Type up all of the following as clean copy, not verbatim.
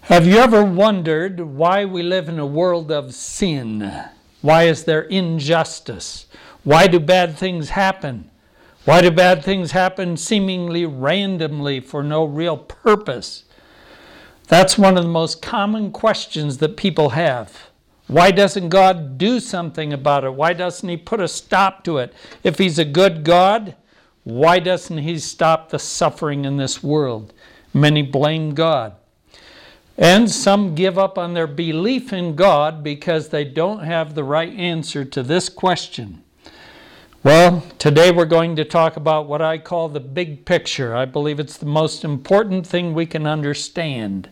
Have you ever wondered why we live in a world of sin? Why is there injustice? Why do bad things happen? Why do bad things happen seemingly randomly for no real purpose? That's one of the most common questions that people have. Why doesn't God do something about it? Why doesn't He put a stop to it? If He's a good God, why doesn't He stop the suffering in this world? Many blame God. And some give up on their belief in God because they don't have the right answer to this question. Well, today we're going to talk about what I call the big picture. I believe it's the most important thing we can understand.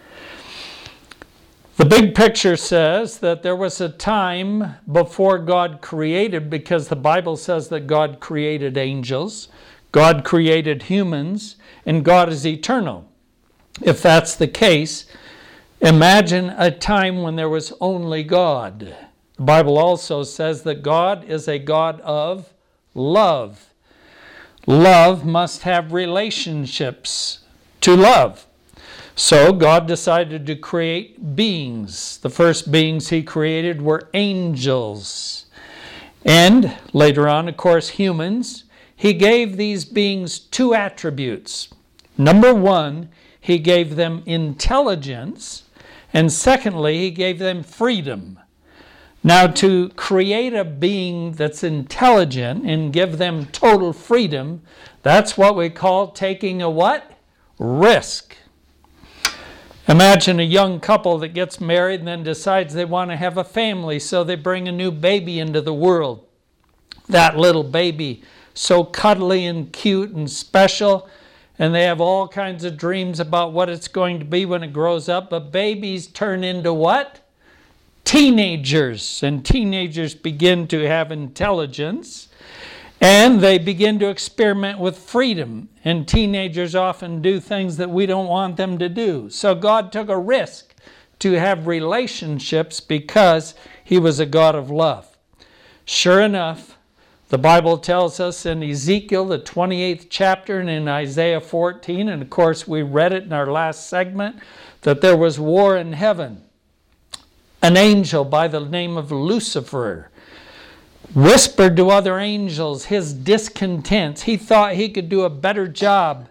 The big picture says that there was a time before God created, because the Bible says that God created angels, God created humans, and God is eternal. If that's the case, imagine a time when there was only God. The Bible also says that God is a God of love. Love must have relationships to love. So God decided to create beings. The first beings He created were angels. And later on, of course, humans. He gave these beings two attributes. Number one, He gave them intelligence, and secondly, He gave them freedom. Now, to create a being that's intelligent and give them total freedom, that's what we call taking a what? Risk. Imagine a young couple that gets married and then decides they want to have a family, so they bring a new baby into the world. That little baby, so cuddly and cute and special, and they have all kinds of dreams about what it's going to be when it grows up. But babies turn into what? Teenagers. And teenagers begin to have intelligence, and they begin to experiment with freedom. And teenagers often do things that we don't want them to do. So God took a risk to have relationships because He was a God of love. Sure enough, the Bible tells us in Ezekiel, the 28th chapter, and in Isaiah 14, and of course we read it in our last segment, that there was war in heaven. An angel by the name of Lucifer whispered to other angels his discontents. He thought he could do a better job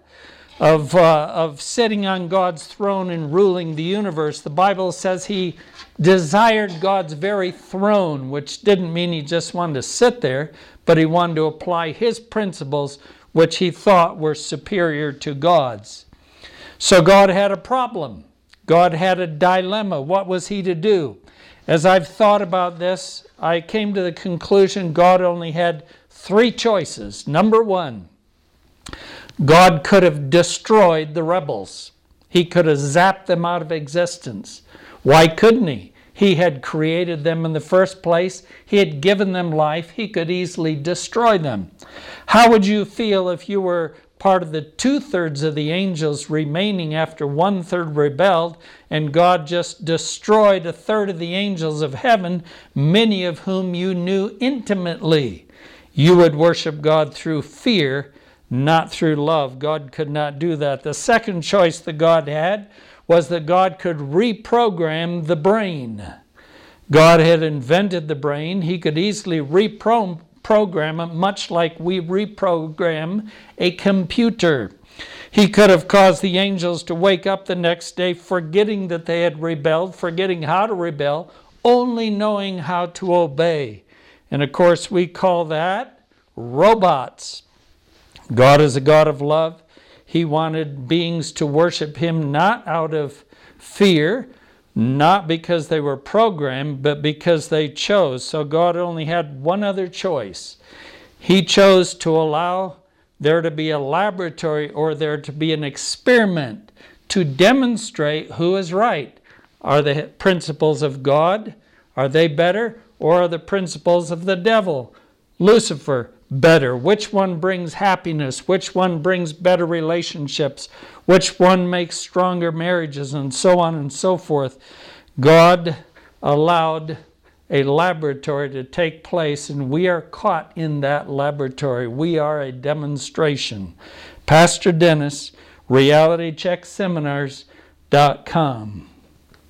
of sitting on God's throne and ruling the universe. The Bible says he desired God's very throne, which didn't mean he just wanted to sit there, but he wanted to apply his principles, which he thought were superior to God's. So God had a problem. God had a dilemma. What was He to do? As I've thought about this, I came to the conclusion God only had three choices. Number one, God could have destroyed the rebels. He could have zapped them out of existence. Why couldn't He? He had created them in the first place. He had given them life. He could easily destroy them. How would you feel if you were part of the 2/3 of the angels remaining after 1/3 rebelled, and God just destroyed 1/3 of the angels of heaven, many of whom you knew intimately? You would worship God through fear, not through love. God could not do that. The second choice that God had was that God could reprogram the brain. God had invented the brain. He could easily reprogram it, much like we reprogram a computer. He could have caused the angels to wake up the next day forgetting that they had rebelled, forgetting how to rebel, only knowing how to obey. And of course we call that robots. God is a God of love. He wanted beings to worship Him not out of fear, not because they were programmed, but because they chose. So God only had one other choice. He chose to allow there to be a laboratory, or there to be an experiment to demonstrate who is right. Are the principles of God, are they better, or are the principles of the devil, Lucifer, better? Which one brings happiness? Which one brings better relationships? Which one makes stronger marriages? And so on and so forth. God allowed a laboratory to take place, and we are caught in that laboratory. We are a demonstration. Pastor Dennis, RealityCheckSeminars.com.